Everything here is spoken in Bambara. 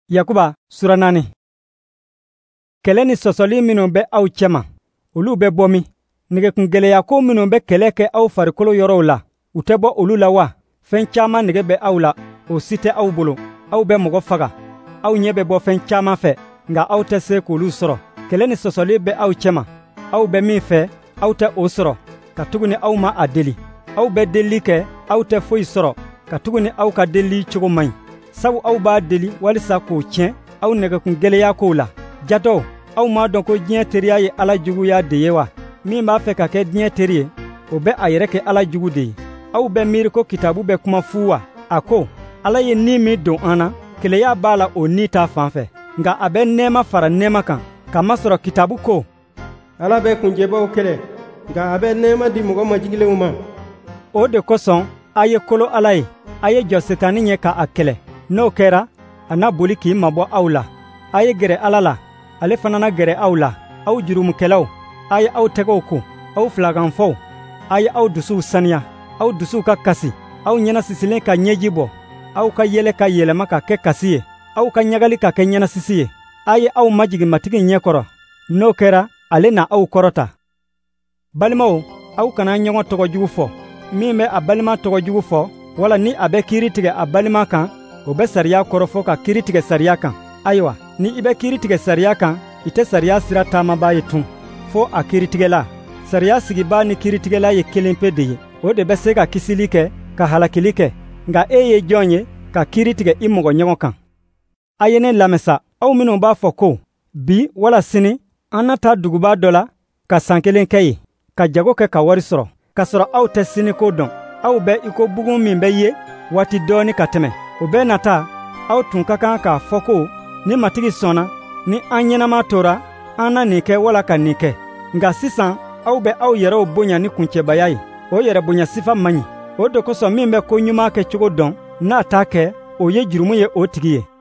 Yakuba sura 4. Kɛlɛ ni sɔsɔli minnu bɛ aw cɛma, olu bɛ bɔ min? Nɛgɛkungɛlɛya ko minnu bɛ kɛlɛ kɛ aw farikolo yɔrɔw la, u tɛ bɔ olu la wa? Fɛn caman nɛgɛ bɛ aw la, o si tɛ aw bolo. Aw bɛ mɔgɔ faga. Aw ɲɛ bɛ bɔ fɛn caman fɛ, nka aw tɛ se k'olu sɔrɔ. Kɛlɛ ni sɔsɔli bɛ aw cɛma. Aw bɛ min fɛ, aw tɛ o sɔrɔ, katuguni aw ma a deli. Aw bɛ delili kɛ, aw tɛ foyi sɔrɔ, katuguni aw ka delili cogo man ɲi. Sabu aw b'a deli walisa k'o tiɲɛ aw nɛgɛkungɛlɛya kow la. Jatɔw, aw m'a dɔn ko diɲɛ teriya ye Ala juguya de ye wa? Min b'a fɛ ka kɛ diɲɛ teri ye, o bɛ a yɛrɛ kɛ Ala jugu de ye. Aw bɛ miiri ko kitabu bɛ kuma fu wa? A ko, Ala ye ni min don an na, keleya b'a la o ni ta fan fɛ. Nka a bɛ nɛɛma fara nɛɛma kan, kamasɔrɔ kitabu ko, Ala bɛ kunjɛbaw kɛlɛ, nka a bɛ nɛɛma di mɔgɔ majigilenw ma. O de kosɔn, a ye kolo Ala ye, a ye jɔ Setani ɲɛ ka a kɛlɛ. N'o kɛra, a na boli k'i mabɔ aw la. A ye gɛrɛ Ala la, ale fana na gɛrɛ aw la. Aw jurumukɛlaw, a ye aw tɛgɛw ko. Aw filaganfɔw, a ye aw dusuw saniya. Aw dusuw ka kasi, aw ɲɛnasisilen ka ɲɛji bɔ. Aw ka yɛlɛ ka yɛlɛma ka kɛ kasi ye, aw ka ɲagali ka kɛ ɲɛnasisi ye. A ye aw majigi matigi ɲɛkɔrɔ. N'o kɛra, ale na aw kɔrɔta. Balimaw, aw kana ɲɔgɔn tɔgɔjugu fɔ. Min bɛ a balima tɔgɔjugu fɔ, wala ni a bɛ kiiri tigɛ a balima kan, o bɛ sariya kɔrɔ fɔ ka kiiri tigɛ sariya kan. Ayiwa, ni i bɛ kiiri tigɛ sariya kan, i tɛ sariya sira taamabaa ye tun, fo a kiiritigɛla. Sariya sigibaa ni kiiritigɛla ye kelen pe de ye. O de bɛ se ka kisili kɛ, ka halakili kɛ. Nka e ye jɔn ye ka kiiri tigɛ i mɔgɔ ɲɔgɔn kan? A ye ne lamɛsa, aw minnu b'a fɔ ko, bi wala sini, an na taa duguba dɔ la, ka san 1 kɛ yen, ka jago kɛ ka wari sɔrɔ, k'a sɔrɔ aw tɛ siniko dɔn. Aw bɛ i ko bugun min bɛ ye waati dɔɔni ka tɛmɛ. O bɛɛ nata, aw tun ka kan k'a fɔ ko, ni matigi sɔnna, ni an ɲɛnama tora, an na nin kɛ wala ka nin kɛ. Nka sisan, aw bɛ aw yɛrɛw bonya ni kuncɛbaya ye. O yɛrɛ bonya sifa man ɲi. O de kosɔn min bɛ ko ɲuman kɛ cogo dɔn, n'a t'a kɛ, o ye jurumu ye o tigi ye.